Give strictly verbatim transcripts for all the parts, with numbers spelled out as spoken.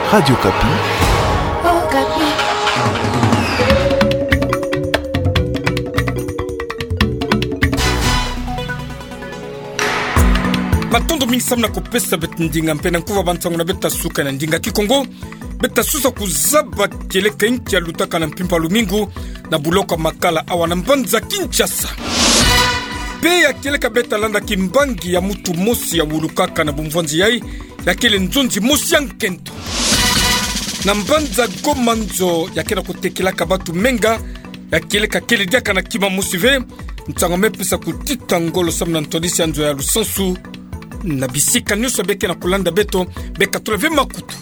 Radio Kapi. Oh, Kapi. Matondo mingi samna kopesa bet ndinga mpena nkuva bantangu na beta suka na ndinga kikongo beta susa kuzaba keleka inki ya lutaka na mpimpa lumingu na buloka makala awana mbanza Kinshasa. Pe ya keleka beta landa kimbangi ya mutu mosi ya wulukaka na bumvanzi yai ya kele nzonzi mosi ya nkento. Na mbanza gomanzo ya kena kutekelaka batu menga ya keleka kele diaka na kima musive ntangame pesa kutita ngolo samna ntodisi anzo ya lusansu na bisika nyuso beke na kulanda beto beka tuleve makutu.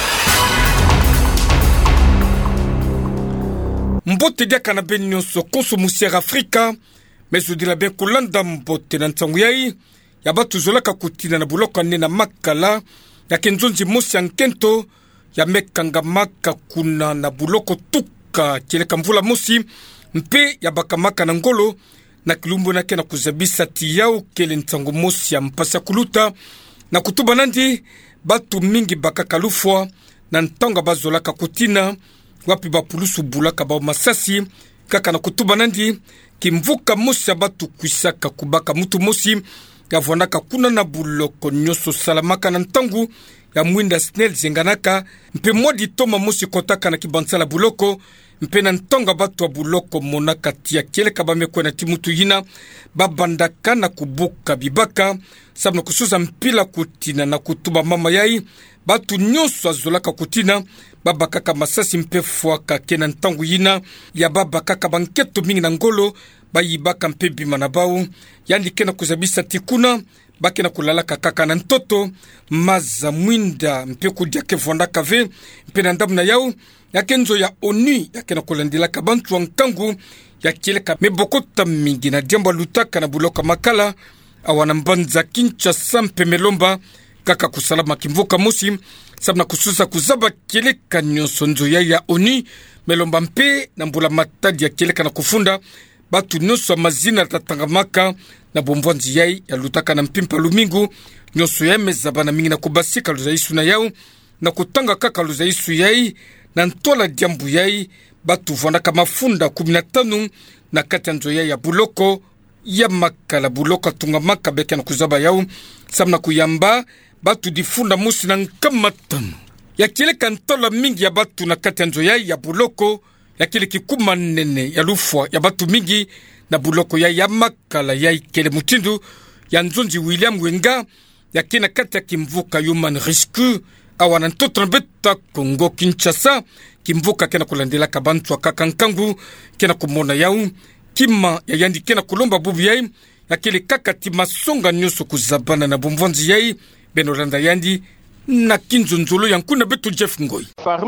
Mbote diaka na beni nyonso konso musiere Afrika meso di la be kulanda mbote na ntangu yai ya batu zolaka kutina na buloka nena makala ya kenzonzi mosi ya nkento ya mekanga maka kuna na buloko tuka keleka mvula mosi mpe ya bakamaka na ngolo na kilumbu na kena kuzabisa tiyao kele ntango mosi ya mpasa kuluta na kutuba nandi batu mingi bakakalufwa na ntanga bazolaka kutina wapi bapulusu bulaka bao masasi kaka na kutuba nandi kimvuka mosi ya batu kuisaka kubaka mutu mosi ya vwanaka kuna na buloko nyoso salamaka na ntangu ya mwinda snel zenganaka mpe mwadi toma mosi kotaka na kibansala buloko mpe na ntonga batu wa buloko monaka tia keleka bamekwe na timutu yina babandaka na kubuka bibaka sabna kusuza mpila kutina na kutuba mama yai batu nyonso azolaka kutina babakaka masasi mpe fuaka kena ntangu yina ya babakaka banketo mingi na ngolo bayibaka mpe bima na bau yandi kena kuzabisa tikuna baki na kulalaka kaka na ntoto maza mwinda mpe kudiake vondaka ve mpe na ndamu na yau yake nzo ya ONU yake na kulandilaka bantu wa ntangu ya keleka mebokota mingi na diamba lutaka na buloka makala awana mbanza Kinshasa mpe melomba kaka kusalama kimvuka mosi sabna kususa kuzaba keleka nyonso nzo ya ya ONU melomba mpe na mbula matadi ya keleka na kufunda batu nyonso mazina tatangamaka na bomvanzi yai ya lutaka na mpimpa lumingu nyonso ya mezaba na mingi na kubasika luzaisu na yau na kutanga kaka luzaisu yai na ntola diambu yai batu vwanaka mafunda kumi na tano na kati nzo yai ya buloko ya makala buloko tunga maka beke na kuzaba yau samna kuyamba batu difunda musi na nkamatano ya keleka ntola mingi ya batu na kati nzo yai ya buloko ya kile kikuma nene ya lufwa ya batu mingi na buloko ya ya makala ya ikele mutindu ya nzonzi William Wenga ya kina kati ya kimvuka human rescue awana ntoto beta Kongo Kinshasa kimvuka kena kulandela kabantu wa kakankangu kena kumona yau kima ya yandi kena kulomba bubu yai ya kile kakati masonga nyoso kuzabana na bumvanzi yai benoranda yandi na kinzunzulu yankuna betu Jeff Ngoi.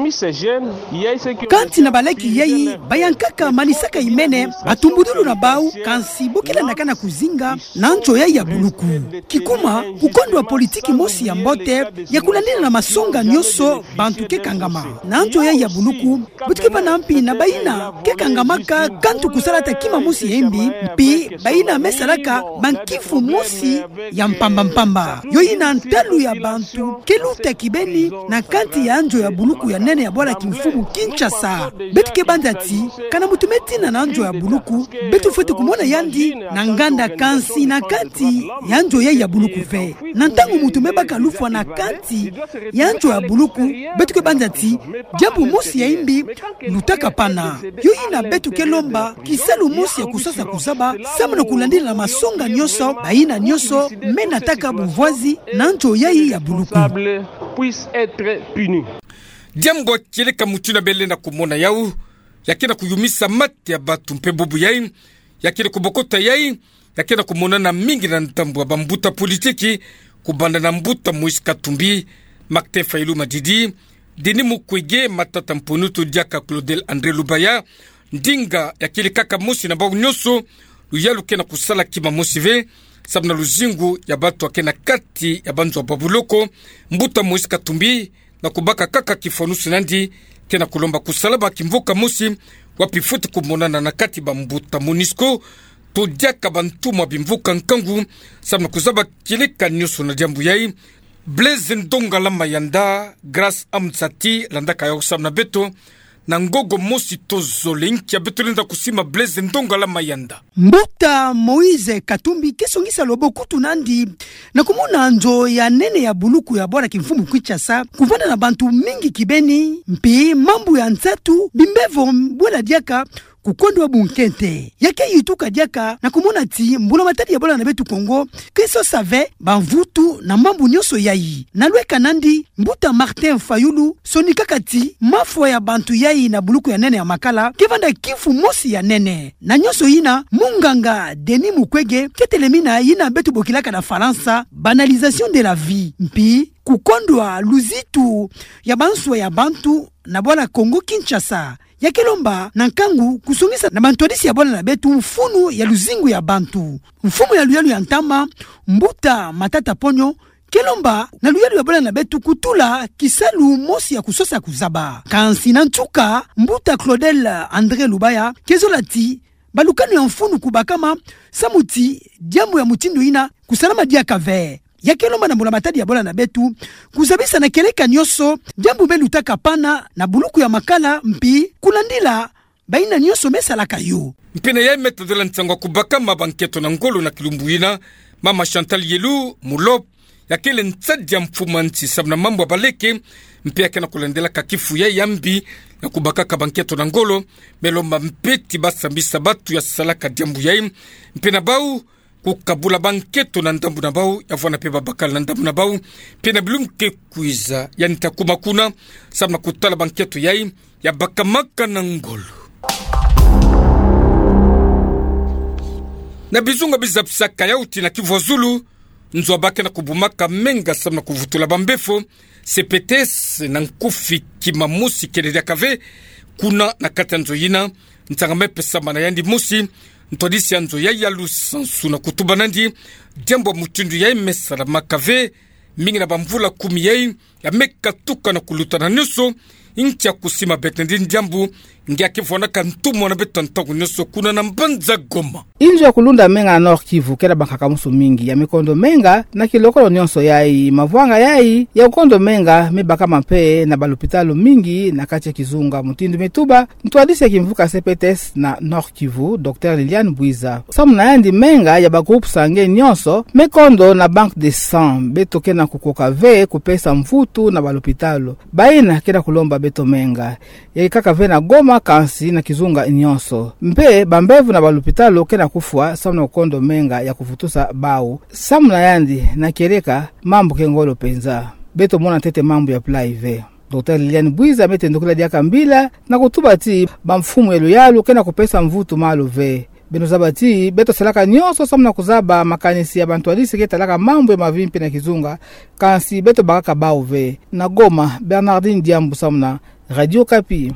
Kanti na baleki yei bayankaka manisaka imene batumbudulu na bau kansi bukila nakana kuzinga na ncho yei ya buluku. Kikuma kukondo wa politiki mosi ya mbote ya kulandina na masonga nyoso bantu ke kangama. Na ncho yei ya buluku butikipa na mpi na baina ke kangamaka kantu kusalata kima mosi yembi mpi baina mesalaka bankifu mosi ya mpamba mpamba. Yoi na ntelu ya bantu ke luta kibeni na kanti ya anjo ya buluku ya nene ya bwala kimfumu Kinshasa betu ke bandati kana mutumeti na anjo ya buluku betu fete kumona yandi na nganda kansi na kanti ya anjo ya buluku fe na ntangu mutume kalufwa na kanti ya anjo ya buluku betu ke bandati jambu mosi ya imbi lutaka pana yo ina betu ke lomba kiselu mosi ya kusasa kuzaba samna kulandila na masonga nyoso baina nyoso mena taka buvwazi na anjo ya ya buluku puisse être puni. Diambo keleka mutuna bele na kumona yau yakena kuyumisa mate ya batu mpe bubu yai yakena kubokota yai yakena kumona na mingi na ntambu wa bambuta politiki kubanda na mbuta Moïse Katumbi Martin Fayulu Madidi Denis Mukwege Matata Mponutu Diaka Claudel André Lubaya ndinga yakele kaka mosi na bau nyoso luyalu kena kusala kima mosive sabna luzingu ya batu akena kati ya banzo wa babuloko mbuta Moïse Katumbi na kubaka kaka kifonusi nandi kena kulomba kusalaba kimvuka mosi wapi futi kumonana na kati ba mbuta Monisco to diaka bantu mwa bimvuka nkangu sabna kuzaba kileka nyoso na jambu yai Blaise Ndonga la mayanda grâce amtsati landa kayo samna beto na ngogo mosi tozolenki ya beto lenda kusima Blaise Ndonga la mayanda Mbuta Moise Katumbi kesongisa lobokutu nandi na kumuna njo ya nene ya buluku ya bora kimfumu Kinshasa kuvanda na bantu mingi kibeni mpi mambu ya ntsatu bimbevo mbwela diaka kukondo wa bunkente yake yituka diaka na kumona ti mbula matadi ya bola na betu Kongo kiso save banvutu na mambu nyoso yayi na lweka nandi Mbuta Martin Fayulu sonika kati mafwa ya bantu yayi na buluku ya nene ya makala kivanda kifu mosi ya nene na nyoso yina munganga Denis Mukwege ketelemina yina betu bokilaka na Faransa banalisation de la vie mpi kukondwa luzitu ya banswa ya bantu na bola Kongo Kinshasa yakelomba na nkangu kusungisa na bantwadisi ya bola na betu mfunu ya luzingu ya bantu mfumu ya luyalu ya ntama Mbuta Matata Ponyo kelomba na luyalu ya bola na betu kutula kisalu mosi ya kusosa kuzaba kansi na ntuka Mbuta Claudel André Lubaya kezolati balukanu ya mfunu kubakama samuti diamu ya mutindo ina kusalama dia kave yakelomba na mbula matadi ya bola na betu kuzabisa na keleka nyoso jambu belutaka pana na buluku ya makala mpi kulandila baina nyoso mesalaka yo mpina ya metadela ntangwa kubaka mabanketo na ngolo na kilumbuina mama Chantal Yelu mulop yakele ntsadi ya mfumanti sabna mambo baleke mpi yake na kulandela kakifu ya yambi na kubaka kabanketo na ngolo melomba mpeti basambisa batu ya salaka diambu ya mpina bau kukabula banketo na ndambu na bau yavwana pe babakala na ndambu na bau pe na bilumke kuiza yani takuma kuna sabna kutala banketo yai ya bakamaka na ngolo na bizunga bizapsaka yauti na Kivu Zulu nzo abake na kubumaka menga sabna kuvutula bambefo sepetes na nkufi kimamusi kelele kave kuna na katanzo yina ntangame sama na yandi musi ntodisi anzo ya yalu sansu na kutuba nandi jambo mutundu ya mesala makave mingi na bamvula kumi ya ya meka tuka na kuluta na nyuso inchi ya kusima beknendi jambu ngia kifona kantumo na betantangu nyuso kuna na mbanza Goma injo ya kulunda menga na Nord Kivu kera bakaka musu mingi ya mikondo menga na kilokolo nyonso yai mavwanga yai ya ukondo menga mebaka mape na balopitalo mingi na kati ya Kizunga Mutindu Metuba ntwadisi ya kimvuka Sepetes na Nord Kivu Docteur Liliane Bwiza samu na yandi menga ya bagroupe sange nyonso mikondo na banque de sang betoke na kukoka ve kupesa mvutu na balopitalo baina kera kulomba beto menga ya ikaka ve na Goma kansi na Kizunga nyonso mpe bambevu na balopitalo kena kufua samna ukondo menga ya kufutusa bau samna yandi na kereka mambo kengolo penza beto mona tete mambo ya plaive Docteur Liliane Bwiza mete ndokula diaka mbila na kutubati bamfumu elu yalu kena kupesa mvutu malo ve beno zabati beto selaka nyonso samna kuzaba makanisi ya bantu alisi ketalaka mambo ya mavimpi na Kizunga kansi beto bakaka bau ve na Goma Bernardine Diambu samna Radio Kapi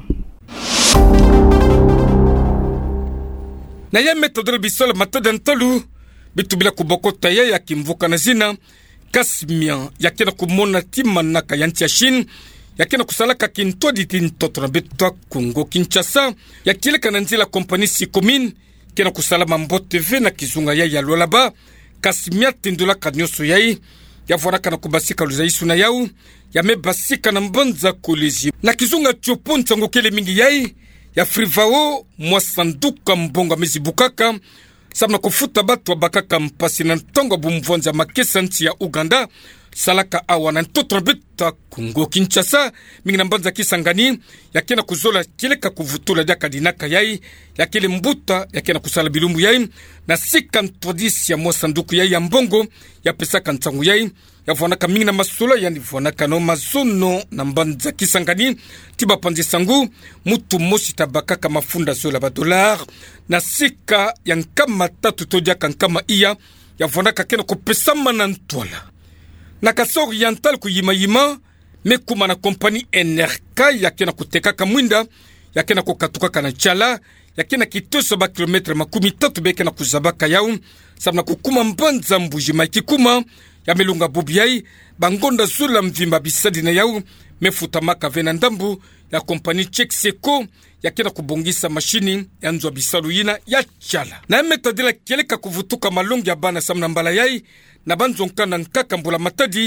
na ya metodre bisola matode ntolu bitubila kubokota ya ya kimvuka na zina Kasmia yakena kumona tima naka yanti ya Shin yakena kusalaka kintodi tintoto na betwa Kongo Kinshasa yakileka na nzila kompani Sikomin kena kusalama mbote ve na Kizunga ya ya lolaba Kasmia tindula kanyoso yai yavonaka na kubasika luzaisu na yau yamebasika na mbanza kolezi na Kizunga chopo ntango kele mingi yai ya frivao mwasanduka mbonga mezibukaka sabna kufuta batu wa bakaka mpasi na ntongo bumvonza makesa nchi ya Uganda salaka awa na ntoto beta Kongo Kinshasa mingi na mbanza Kisangani yakena kuzola kileka kuvutula diaka dinaka yai yakele mbuta yakena kusala bilumbu yai na sika ntodisi ya mwasanduku yai ya mbongo ya pesaka ntangu yai yavonaka mingi na masula yani vonaka no mazono na mbanza Kisangani tiba panzi sangu mutu mosi tabakaka mafunda zola ba dollar na sika ya nkama tatu todiaka nkama iya yavonaka kena kupesama na ntwala na kasa oriental kuyima yima mekuma na kompani N R K yakena kutekaka mwinda yakena kukatuka na chala yakena kitoso ba kilometre makumi tatu bekena kuzabaka yau sabna kukuma mbanza mbujima kikuma ya melunga bubiai bangonda zula mvimba bisadi na yau mefuta maka vena ndambu ya kompani Chexeco yakena kubongisa mashini ya nzwa bisalu yina ya chala na metadila keleka kuvutuka malongi ya bana samna mbala yai na banzo nkana nkaka mbula matadi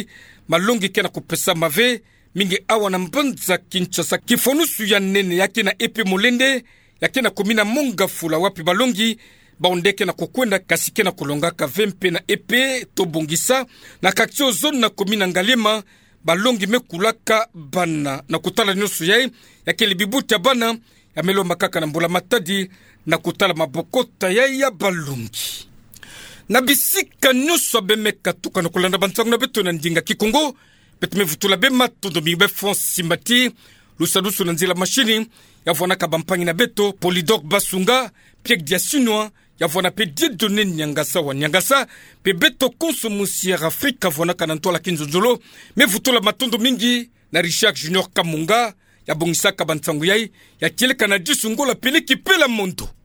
malongi kena kupesa mave mingi awa na mbanza Kinshasa kifonusu ya nene yake na epe molende yake na komina monga fula wapi balongi baondeke na kukwenda kasike na kulonga ka vempe na epe tobongisa na kaktio zone na komina ngalema balongi mekulaka bana na kutala nyosu yai yake libibuti ya bana ya melo makaka na mbula matadi na kutala mabokota yai ya balongi na bisika nyosu abemeka tuka na kulanda bantangu na beto na ndinga kikongo petme vutula bema tondo mibe fon simbati lusadusu na nzila mashini ya vwana kabampangi na beto Polydor Basunga Pierre Diasinwa ya vwana pe Dieudonné Nyangasa wa Nyangasa pe beto Konsomusier Afrika vwana kanantola kinzonzolo me vutula matondo mingi na Richard Junior Kamunga ya bongisaka bantangu yai ya kieleka na disungola peleki pela mondo